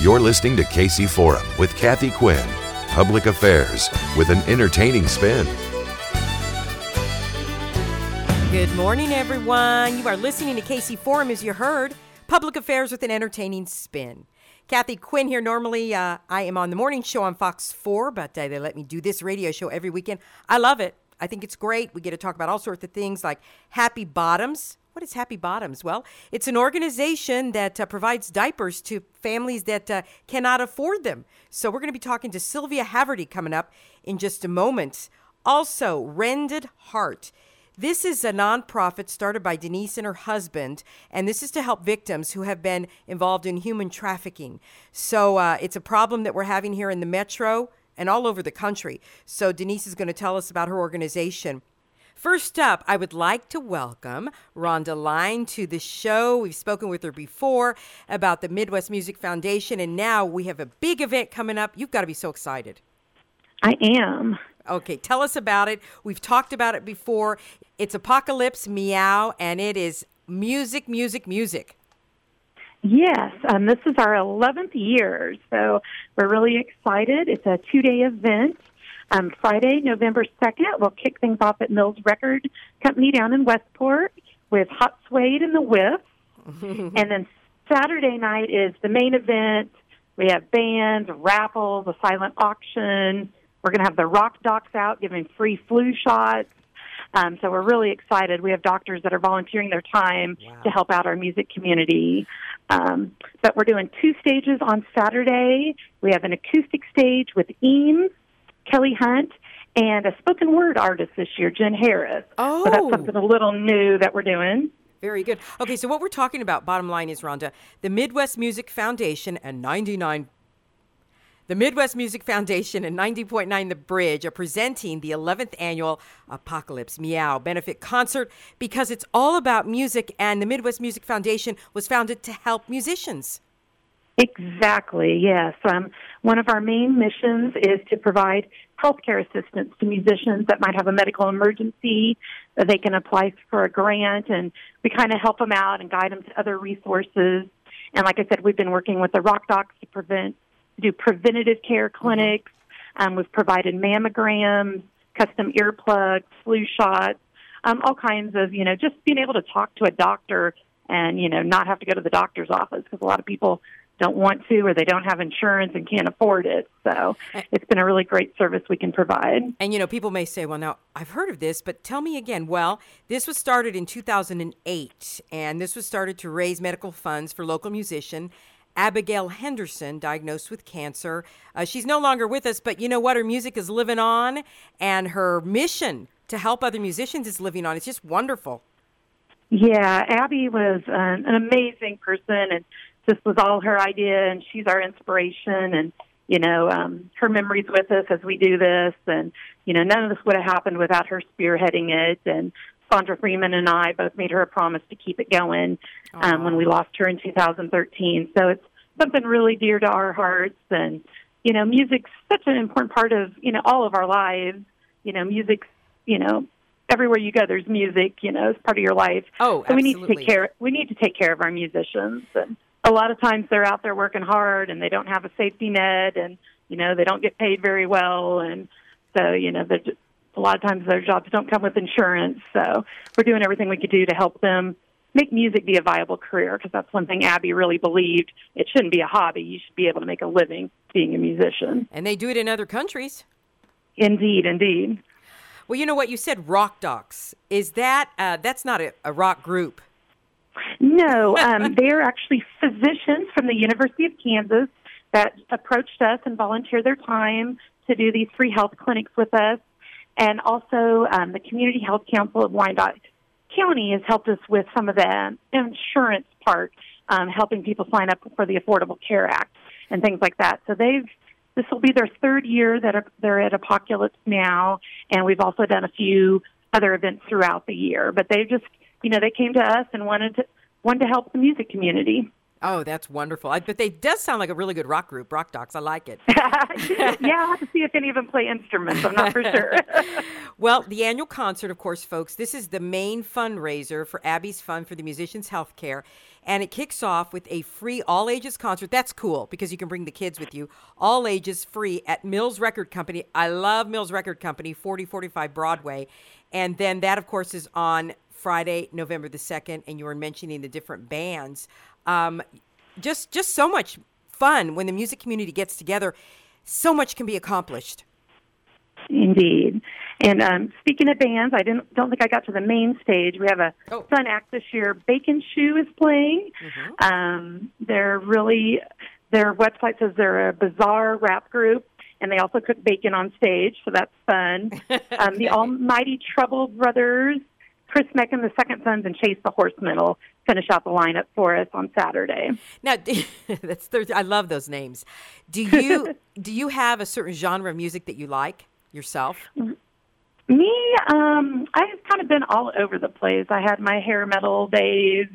You're listening to KC Forum with Kathy Quinn. Public affairs with an entertaining spin. Good morning, everyone. You are listening to KC Forum, as you heard. Public affairs with an entertaining spin. Kathy Quinn here. Normally, I am on the morning show on Fox 4, but they let me do this radio show every weekend. I love it. I think it's great. We get to talk about all sorts of things like Happy Bottoms. What is Happy Bottoms? Well, it's an organization that provides diapers to families that cannot afford them. So we're going to be talking to Sylvia Haverty coming up in just a moment. Also, Rended Heart. This is a nonprofit started by Denise and her husband, and this is to help victims who have been involved in human trafficking. So it's a problem that we're having here in the metro and all over the country. So Denise is going to tell us about her organization. First up, I would like to welcome Rhonda Line to the show. We've spoken with her before about the Midwest Music Foundation, and now we have a big event coming up. You've got to be so excited. I am. Okay, tell us about it. We've talked about it before. It's Apocalypse Meow, and it is music, music, music. Yes, this is our 11th year, so we're really excited. It's a 2-day event. Friday, November 2nd, we'll kick things off at Mills Record Company down in Westport with Hot Suede and the Whiff. And then Saturday night is the main event. We have bands, raffles, a silent auction. We're going to have the rock docs out giving free flu shots. So we're really excited. We have doctors that are volunteering their time to help out our music community. But we're doing 2 stages on Saturday. We have an acoustic stage with Eames, Kelly Hunt, and a spoken word artist this year, Jen Harris. Oh. So that's something a little new that we're doing. Very good. Okay, so what we're talking about, bottom line is, Rhonda, the Midwest Music Foundation and 90.9 The Bridge are presenting the 11th annual Apocalypse Meow benefit concert because it's all about music, and the Midwest Music Foundation was founded to help musicians. Exactly, yes. One of our main missions is to provide healthcare assistance to musicians that might have a medical emergency. They can apply for a grant, and we kind of help them out and guide them to other resources. And like I said, we've been working with the Rock Docs to do preventative care clinics. We've provided mammograms, custom earplugs, flu shots, all kinds of, just being able to talk to a doctor and, not have to go to the doctor's office because a lot of people don't want to, or they don't have insurance and can't afford it. So it's been a really great service we can provide. And, people may say, well, now, I've heard of this, but tell me again. Well, this was started in 2008, and this was started to raise medical funds for local musician Abigail Henderson, diagnosed with cancer. She's no longer with us, but you know what? Her music is living on, and her mission to help other musicians is living on. It's just wonderful. Yeah, Abby was an amazing person, and this was all her idea, and she's our inspiration, and, her memory's with us as we do this, and, none of this would have happened without her spearheading it, and Sandra Freeman and I both made her a promise to keep it going when we lost her in 2013, so it's something really dear to our hearts, and, music's such an important part of, all of our lives, music's, everywhere you go, there's music, it's part of your life. Oh, so absolutely. we need to take care of our musicians, and a lot of times they're out there working hard and they don't have a safety net and, they don't get paid very well. And so, a lot of times their jobs don't come with insurance. So we're doing everything we could do to help them make music be a viable career, because that's one thing Abby really believed. It shouldn't be a hobby. You should be able to make a living being a musician. And they do it in other countries. Indeed, indeed. Well, you know what? You said Rock Docs. Is that, that's not a rock group? No, they're actually physicians from the University of Kansas that approached us and volunteered their time to do these free health clinics with us. And also the Community Health Council of Wyandotte County has helped us with some of the insurance part, helping people sign up for the Affordable Care Act and things like that. So this will be their 3rd year that they're at Apocalypse now, and we've also done a few other events throughout the year. But they just, they came to us and wanted to help the music community. Oh, that's wonderful. But they does sound like a really good rock group, Rock Docs. I like it. Yeah, I'll have to see if any of them play instruments. I'm not for sure. Well, the annual concert, of course, folks, this is the main fundraiser for Abby's Fund for the Musicians' Healthcare. And it kicks off with a free all-ages concert. That's cool because you can bring the kids with you. All ages free at Mills Record Company. I love Mills Record Company, 4045 Broadway. And then that, of course, is on Friday, November the 2nd. And you were mentioning the different bands. Just so much fun when the music community gets together. So much can be accomplished. Indeed. And speaking of bands, don't think I got to the main stage. We have a fun act this year. Bacon Shoe is playing. Mm-hmm. Their website says they're a bizarre rap group, and they also cook bacon on stage, so that's fun. The Almighty Trouble Brothers, Chris Meckham, the Second Sons, and Chase the Horsemen will finish out the lineup for us on Saturday. Now, I love those names. Do you have a certain genre of music that you like yourself? Me, I've kind of been all over the place. I had my hair metal days,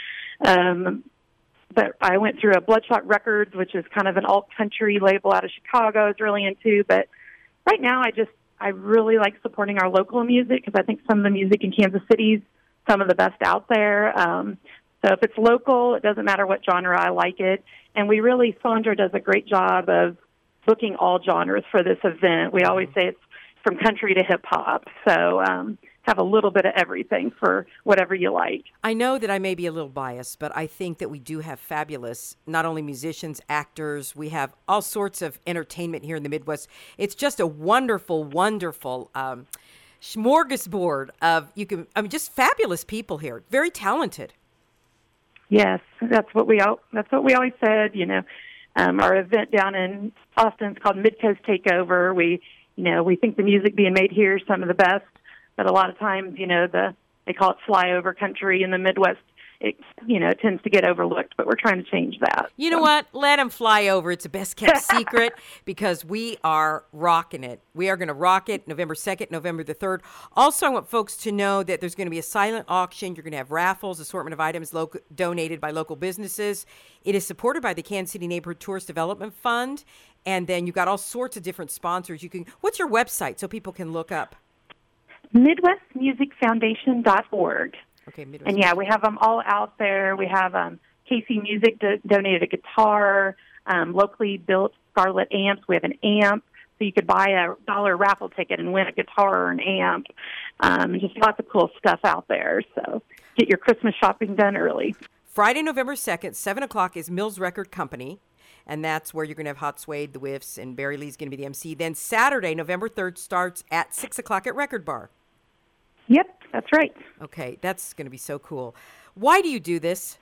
but I went through a Bloodshot Records, which is kind of an alt-country label out of Chicago I was really into. But right now, I really like supporting our local music because I think some of the music in Kansas City is some of the best out there. So if it's local, it doesn't matter what genre, I like it. And Sandra does a great job of booking all genres for this event. We always say it's from country to hip-hop. So have a little bit of everything for whatever you like. I know that I may be a little biased, but I think that we do have fabulous, not only musicians, actors, we have all sorts of entertainment here in the Midwest. It's just a wonderful, wonderful smorgasbord of just fabulous people here, very talented. Yes, that's what we always said. Our event down in Austin is called Midcoast Takeover. We think the music being made here is some of the best, but a lot of times, they call it flyover country in the Midwest. It tends to get overlooked, but we're trying to change that. You know what? Let them fly over. It's a best-kept secret because we are rocking it. We are going to rock it November 2nd, November the 3rd. Also, I want folks to know that there's going to be a silent auction. You're going to have raffles, assortment of items donated by local businesses. It is supported by the Kansas City Neighborhood Tourist Development Fund. And then you've got all sorts of different sponsors. What's your website so people can look up? MidwestMusicFoundation.org. Okay, Midwest. And yeah, we have them all out there. We have KC Music donated a guitar, locally built Scarlett amps. We have an amp, so you could buy a $1 raffle ticket and win a guitar or an amp. And just lots of cool stuff out there. So get your Christmas shopping done early. Friday, November 2nd, 7 o'clock is Mills Record Company. And that's where you're going to have Hot Suede, The Whiffs, and Barry Lee's going to be the MC. Then Saturday, November 3rd, starts at 6 o'clock at Record Bar. Yep, that's right. Okay, that's going to be so cool. Why do you do this?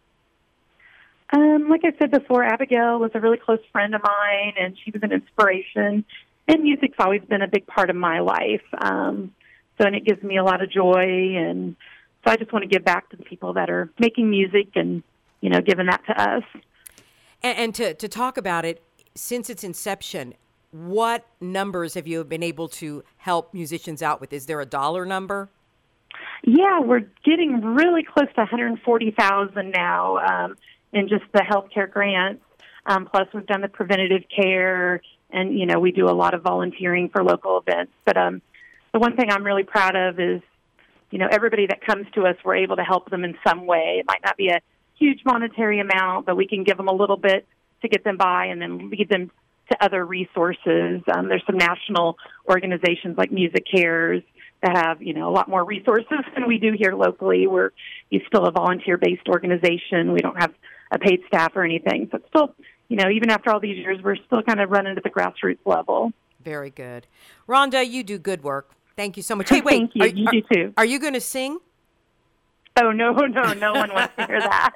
Like I said before, Abigail was a really close friend of mine, and she was an inspiration. And music's always been a big part of my life. And it gives me a lot of joy. And so I just want to give back to the people that are making music and, giving that to us. And to talk about it, since its inception, what numbers have you been able to help musicians out with? Is there a dollar number? Yeah, we're getting really close to $140,000 now in just the healthcare grants. Plus, we've done the preventative care, and, we do a lot of volunteering for local events. But the one thing I'm really proud of is, everybody that comes to us, we're able to help them in some way. It might not be a huge monetary amount, but we can give them a little bit to get them by and then lead them to other resources. There's some national organizations like Music Cares that have, a lot more resources than we do here locally. We're still a volunteer-based organization. We don't have a paid staff or anything. So it's still, even after all these years, we're still kind of running at the grassroots level. Very good. Rhonda, you do good work. Thank you so much. Hey, wait. Thank you. You do too. Are you going to sing? Oh, no one wants to hear that.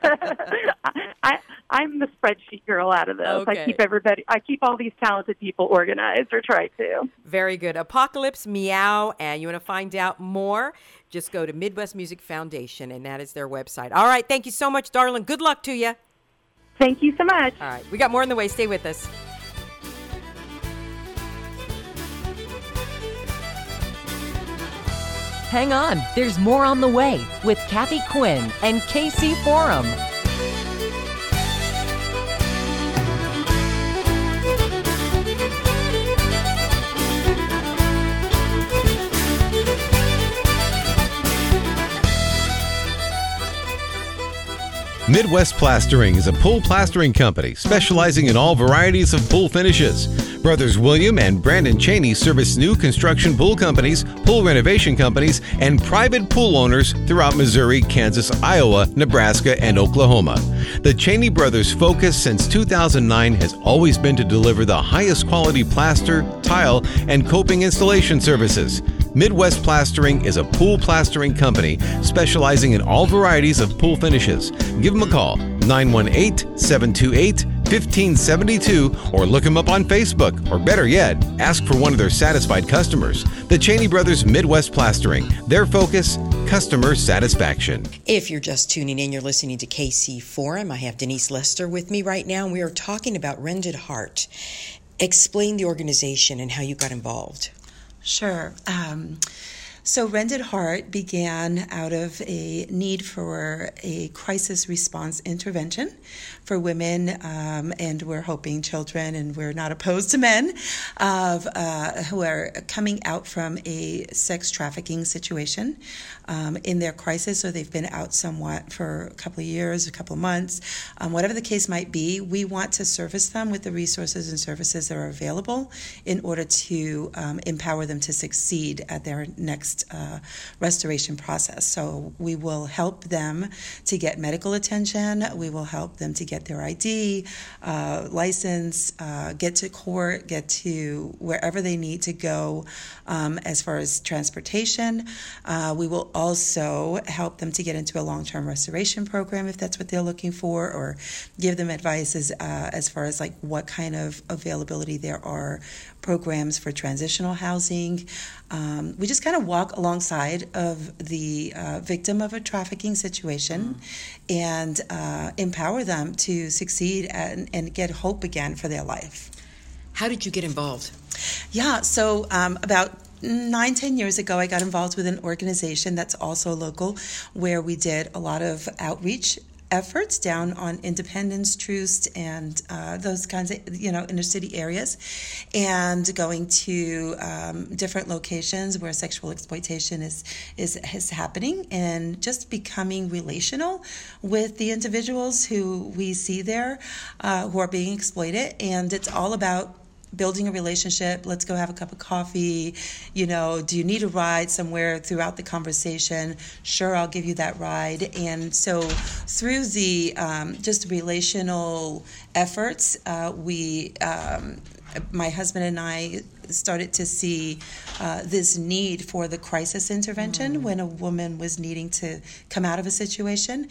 I'm the spreadsheet girl out of this. Okay. I keep all these talented people organized, or try to. Very good. Apocalypse Meow, and you want to find out more, just go to Midwest Music Foundation, and that is their website. All right, thank you so much, darling. Good luck to you. Thank you so much. All right, we got more on the way. Stay with us. Hang on, there's more on the way with Kathy Quinn and KC Forum. Midwest Plastering is a pool plastering company specializing in all varieties of pool finishes. Brothers William and Brandon Cheney service new construction pool companies, pool renovation companies, and private pool owners throughout Missouri, Kansas, Iowa, Nebraska, and Oklahoma. The Cheney brothers' focus since 2009 has always been to deliver the highest quality plaster, tile, and coping installation services. Midwest Plastering is a pool plastering company specializing in all varieties of pool finishes. Give them a call, 918-728-1572, or look them up on Facebook, or better yet, ask for one of their satisfied customers. The Cheney Brothers Midwest Plastering. Their focus, customer satisfaction. If you're just tuning in, you're listening to KC Forum. I have Denise Lester with me right now, and we are talking about Rended Heart. Explain the organization and how you got involved. Sure. So Rended Heart began out of a need for a crisis response intervention for women, and we're hoping children, and we're not opposed to men, who are coming out from a sex trafficking situation in their crisis, or they've been out somewhat for a couple of years, a couple of months, whatever the case might be. We want to service them with the resources and services that are available in order to empower them to succeed at their next restoration process. So we will help them to get medical attention. We will help them to get their ID, license, get to court, get to wherever they need to go as far as transportation. We will also help them to get into a long-term restoration program if that's what they're looking for, or give them advice as far as like what kind of availability there are, programs for transitional housing. We just kind of walk alongside of the victim of a trafficking situation and empower them to succeed and get hope again for their life. How did you get involved? Yeah, so about 9-10 years ago, I got involved with an organization that's also local, where we did a lot of outreach efforts down on Independence, Troost, and those kinds of inner city areas, and going to different locations where sexual exploitation is happening, and just becoming relational with the individuals who we see there who are being exploited. And it's all about building a relationship. Let's go have a cup of coffee. Do you need a ride somewhere throughout the conversation? Sure, I'll give you that ride. And so through the just relational efforts, my husband and I started to see this need for the crisis intervention when a woman was needing to come out of a situation.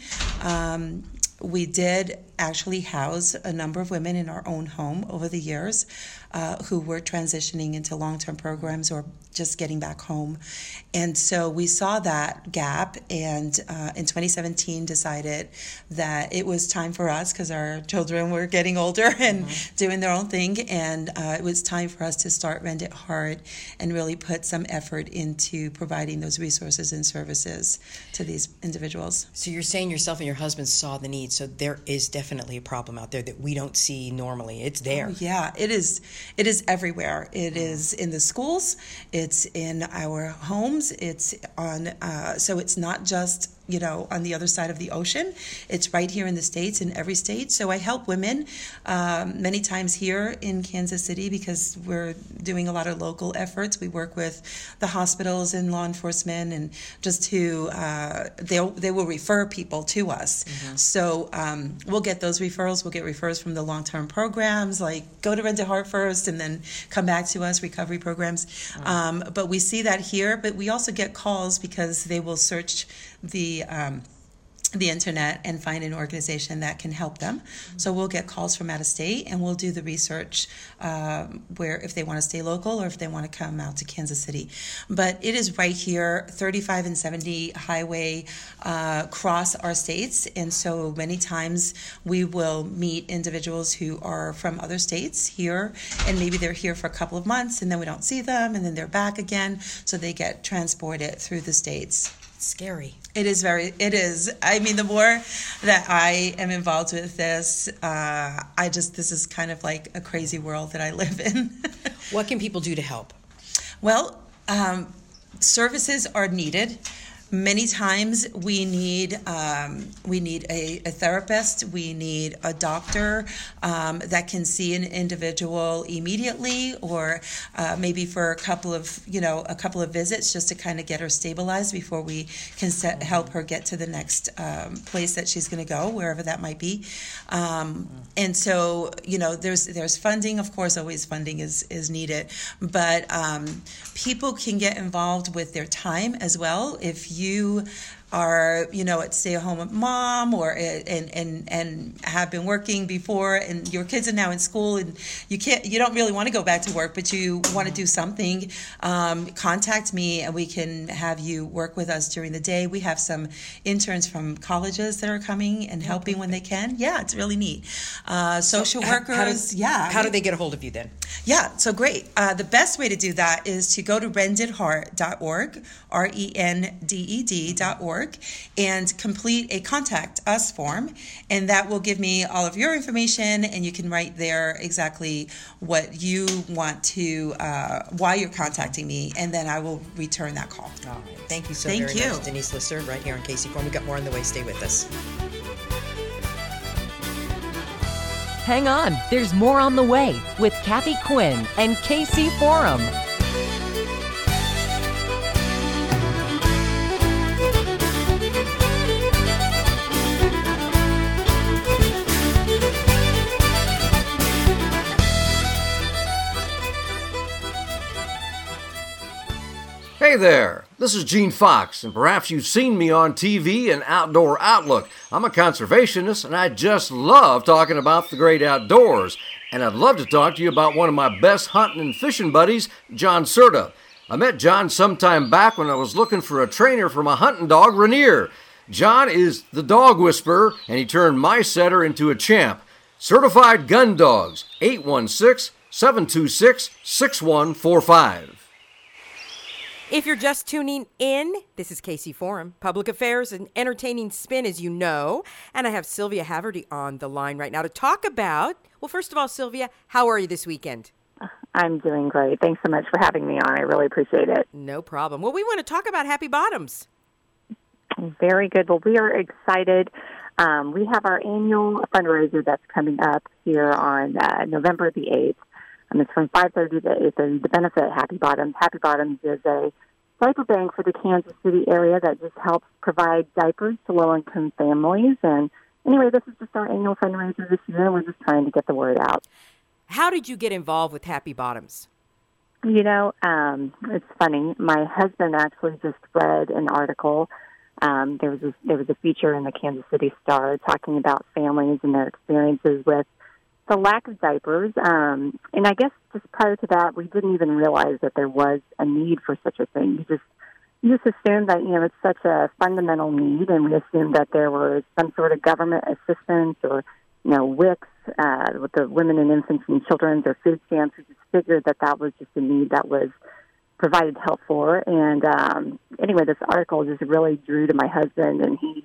We did actually house a number of women in our own home over the years who were transitioning into long-term programs or just getting back home. And so we saw that gap, and in 2017 decided that it was time for us, because our children were getting older and doing their own thing, and it was time for us to start Rended Heart and really put some effort into providing those resources and services to these individuals. So you're saying yourself and your husband saw the need, so there is definitely a problem out there that we don't see normally. It's there. Oh, yeah, it is everywhere. It is in the schools, it's in our homes, it's on, so it's not just on the other side of the ocean. It's right here in the States, in every state. So I help women many times here in Kansas City, because we're doing a lot of local efforts. We work with the hospitals and law enforcement, and just to, they will refer people to us. So we'll get those referrals. We'll get referrals from the long-term programs, like go to Rended Heart first and then come back to us, recovery programs. But we see that here, but we also get calls because they will search the internet and find an organization that can help them. So we'll get calls from out of state, and we'll do the research where if they want to stay local or if they want to come out to Kansas City. But it is right here, 35 and 70 highway cross our states, and so many times we will meet individuals who are from other states here, and maybe they're here for a couple of months, and then we don't see them, and then they're back again, so they get transported through the states. Scary. It is. I mean, the more that I am involved with this, this is kind of like a crazy world that I live in. What can people do to help? Well, services are needed. Many times we need a therapist, we need a doctor that can see an individual immediately, or maybe for a couple of visits, just to kind of get her stabilized before we can help her get to the next place that she's going to go, wherever that might be. And so, there's funding, of course. Always funding is needed, but people can get involved with their time as well. If you are, a stay-at-home mom, or and have been working before, and your kids are now in school, and you don't really want to go back to work, but you want to do something, contact me, and we can have you work with us during the day. We have some interns from colleges that are coming and helping when they can. Yeah, it's really neat. Social workers. How do they get a hold of you then? Yeah, so great. The best way to do that is to go to rendedheart.org, RENDED.org, and complete a contact us form, and that will give me all of your information, and you can write there exactly what you want to, why you're contacting me, and then I will return that call. All right. Thank you so very much, Denise Lister, right here on KC Forum. We've got more on the way. Stay with us. Hang on, there's more on the way with Kathy Quinn and KC Forum. Hey there, this is Gene Fox, and perhaps you've seen me on TV and Outdoor Outlook. I'm a conservationist, and I just love talking about the great outdoors. And I'd love to talk to you about one of my best hunting and fishing buddies, John Serta. I met John sometime back when I was looking for a trainer for my hunting dog, Rainier. John is the dog whisperer, and he turned my setter into a champ. Certified Gun Dogs, 816-726-6145. If you're just tuning in, this is KC Forum, Public Affairs and Entertaining Spin, as you know. And I have Sylvia Haverty on the line right now to talk about, well, first of all, Sylvia, how are you this weekend? I'm doing great. Thanks so much for having me on. I really appreciate it. No problem. Well, we want to talk about Happy Bottoms. Very good. Well, we are excited. We have our annual fundraiser that's coming up here on November the 8th. It's from 5:30 to 8:30 to benefit Happy Bottoms. Happy Bottoms is a diaper bank for the Kansas City area that just helps provide diapers to low-income families. And anyway, this is just our annual fundraiser this year, and we're just trying to get the word out. How did you get involved with Happy Bottoms? It's funny. My husband actually just read an article. There was a feature in the Kansas City Star talking about families and their experiences with the lack of diapers, and I guess just prior to that, we didn't even realize that there was a need for such a thing. You just assumed that, it's such a fundamental need, and we assumed that there was some sort of government assistance or, WICs with the Women and Infants and Children's or food stamps. We just figured that was just a need that was provided help for. And anyway, this article just really drew to my husband, and he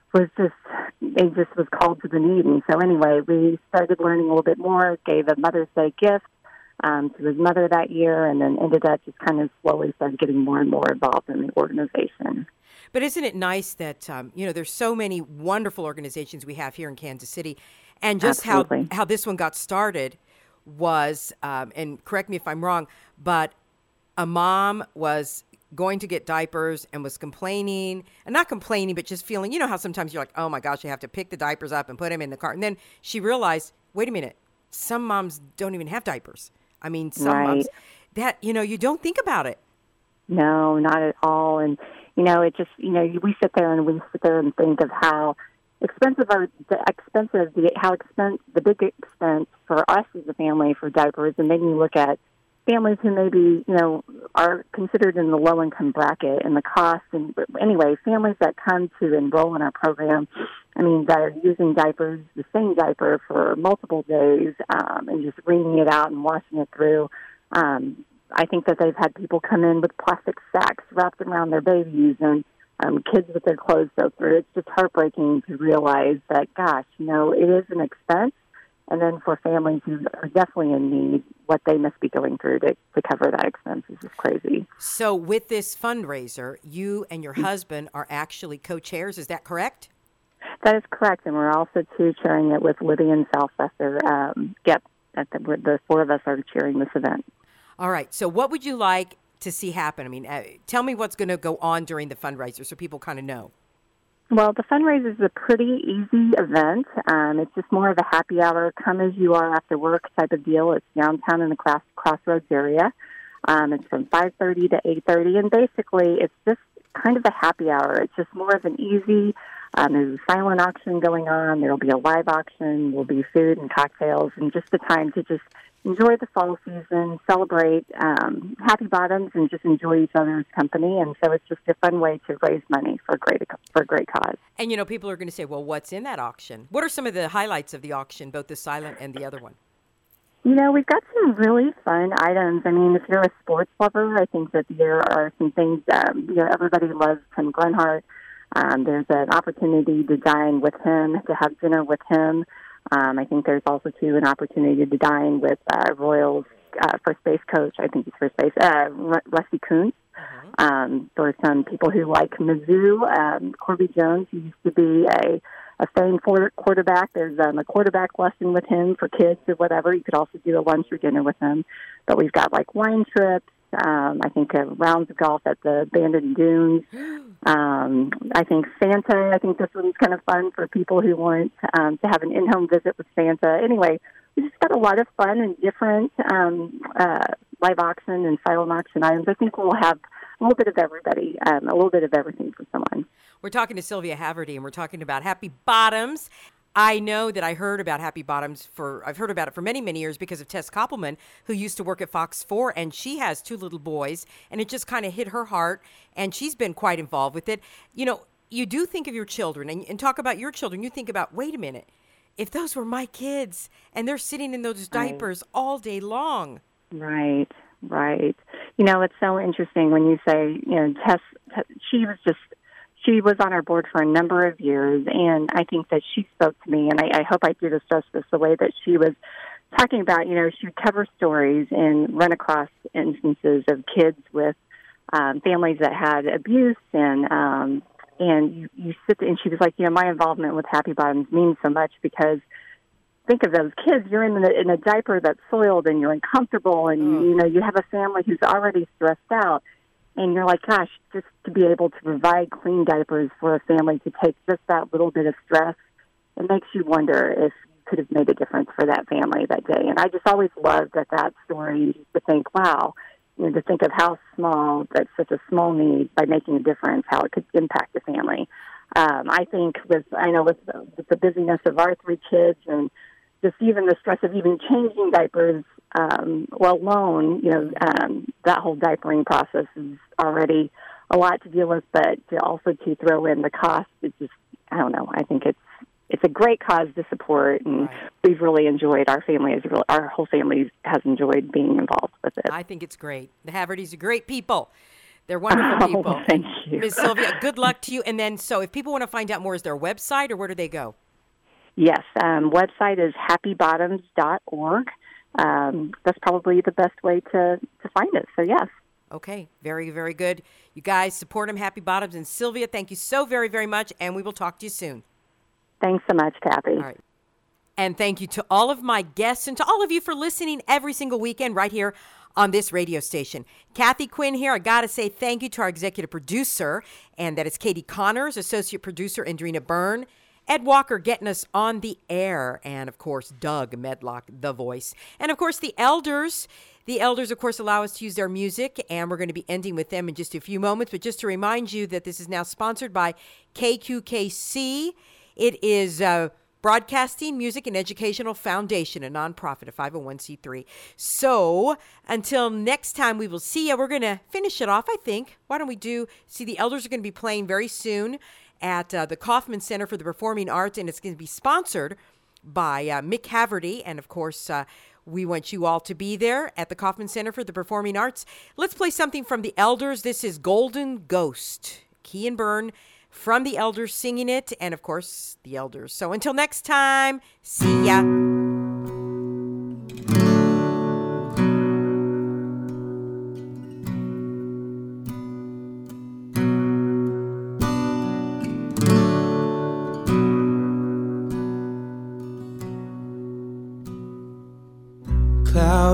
was called to the need. And so anyway, we started learning a little bit more, gave a Mother's Day gift to his mother that year, and then ended up just kind of slowly started getting more and more involved in the organization. But isn't it nice that, there's so many wonderful organizations we have here in Kansas City, and just how this one got started was, and correct me if I'm wrong, but a mom was going to get diapers and was complaining, and not complaining, but just feeling, how sometimes you're like, oh my gosh, you have to pick the diapers up and put them in the car. And then she realized, wait a minute, some moms don't even have diapers. I mean, some moms that, you don't think about it. No, not at all. And, it just, we sit there and think of how the big expense for us as a family for diapers. And then you look at families who maybe, are considered in the low-income bracket and the cost. And anyway, families that come to enroll in our program, that are using diapers, the same diaper for multiple days and just wringing it out and washing it through. I think that they've had people come in with plastic sacks wrapped around their babies and kids with their clothes soaked through. It's just heartbreaking to realize that, gosh, it is an expense. And then for families who are definitely in need, what they must be going through to cover that expense is just crazy. So with this fundraiser, you and your husband are actually co-chairs. Is that correct? That is correct. And we're also, too, chairing it with Libby and Southwester. The four of us are cheering this event. All right. So what would you like to see happen? I mean, tell me what's going to go on during the fundraiser so people kind of know. Well, the fundraiser is a pretty easy event. It's just more of a happy hour, come as you are after work type of deal. It's downtown in the Crossroads area. It's from 5:30 to 8:30, and basically it's just kind of a happy hour. It's just more of an easy, there's a silent auction going on. There will be a live auction. There will be food and cocktails, and just the time to just enjoy the fall season, celebrate Happy Bottoms, and just enjoy each other's company. And so it's just a fun way to raise money for a great cause. And, people are going to say, well, what's in that auction? What are some of the highlights of the auction, both the silent and the other one? We've got some really fun items. I mean, if you're a sports lover, I think that there are some things, everybody loves Tim Glenhart. There's an opportunity to dine with him, to have dinner with him. I think there's also, too, an opportunity to dine with Royals first base coach, I think he's first base, Rusty Kuntz. There are some people who like Mizzou. Corby Jones, who used to be a famed quarterback. There's a quarterback lesson with him for kids or whatever. You could also do a lunch or dinner with him. But we've got, wine trips. I think rounds of golf at the Bandon Dunes. I think Santa. I think this one's kind of fun for people who want to have an in-home visit with Santa. Anyway, we just got a lot of fun and different live auction and silent auction items. I think we'll have a little bit of everybody, a little bit of everything for someone. We're talking to Sylvia Haverty, and we're talking about Happy Bottoms. I know that I heard about Happy Bottoms I've heard about it for many, many years because of Tess Koppelman, who used to work at Fox 4, and she has 2 little boys, and it just kind of hit her heart, and she's been quite involved with it. You do think of your children, and talk about your children. You think about, wait a minute, if those were my kids, and they're sitting in those diapers all day long. Right. It's so interesting when you say, Tess, she was on our board for a number of years, and I think that she spoke to me, and I hope I do this justice, the way that she was talking about, she would cover stories and run across instances of kids with families that had abuse, and you sit there, and she was like, my involvement with Happy Bottoms means so much because think of those kids, you're in a diaper that's soiled, and you're uncomfortable, and, you have a family who's already stressed out. And you're like, gosh, just to be able to provide clean diapers for a family to take just that little bit of stress, it makes you wonder if you could have made a difference for that family that day. And I just always loved that story, just to think, wow, to think of how small, that's such a small need, by making a difference, how it could impact the family. I think with the busyness of our 3 kids and just even the stress of even changing diapers, alone, that whole diapering process is already a lot to deal with, but to throw in the cost, it's just, I don't know. I think it's a great cause to support, and we've really enjoyed, our whole family has enjoyed being involved with it. I think it's great. The Havertys are great people. They're wonderful people. Thank you. Ms. Sylvia, good luck to you. And then, so if people want to find out more, is there a website, or where do they go? Yes, website is happybottoms.org. That's probably the best way to find it. So, yes. Okay. Very, very good. You guys support them, Happy Bottoms. And Sylvia, thank you so very, very much. And we will talk to you soon. Thanks so much, Kathy. All right. And thank you to all of my guests and to all of you for listening every single weekend right here on this radio station. Kathy Quinn here. I got to say thank you to our executive producer, and that is Katie Connors, associate producer, Andrina Byrne, Ed Walker getting us on the air, and, of course, Doug Medlock, the voice. And, of course, the elders. The elders, of course, allow us to use their music, and we're going to be ending with them in just a few moments. But just to remind you that this is now sponsored by KQKC. It is Broadcasting, Music, and Educational Foundation, a nonprofit, a 501c3. So until next time we will see you. We're going to finish it off, I think. Why don't we the elders are going to be playing very soon at the Kauffman Center for the Performing Arts, and it's going to be sponsored by Mick Haverty. And, of course, we want you all to be there at the Kauffman Center for the Performing Arts. Let's play something from the elders. This is Golden Ghost. Key and Byrne from the elders singing it, and, of course, the elders. So until next time, see ya.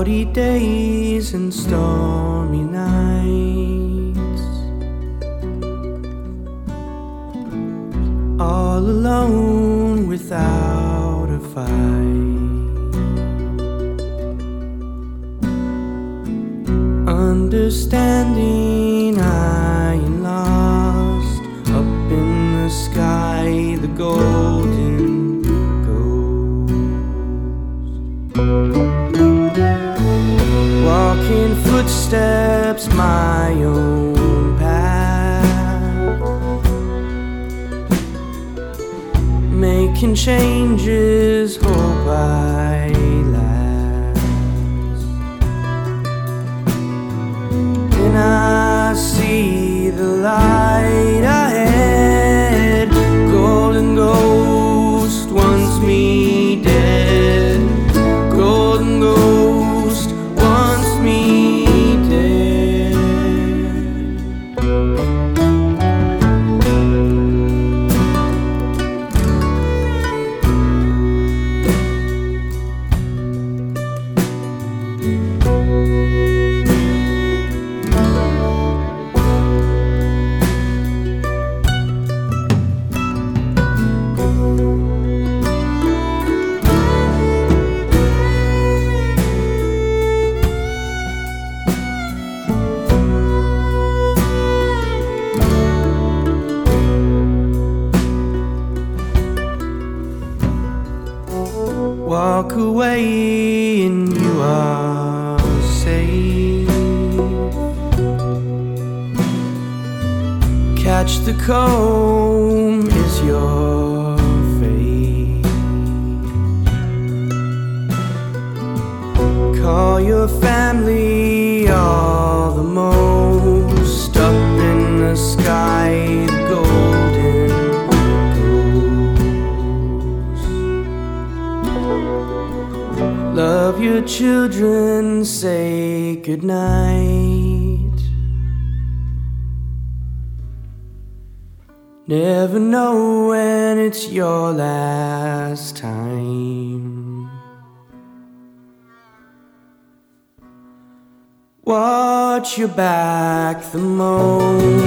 Cloudy days and stormy nights, all alone without a fight. Understanding I am lost up in the sky, the golden walking footsteps, my own path, making changes, hope I last. And I see the light ahead, golden ghost wants me dead, golden ghost wants me dead. Walk away and you are safe. Catch the comb is your fate. Call your family all the most up in the sky, the golden love your children, say goodnight. Never know when it's your last time. Watch your back the most.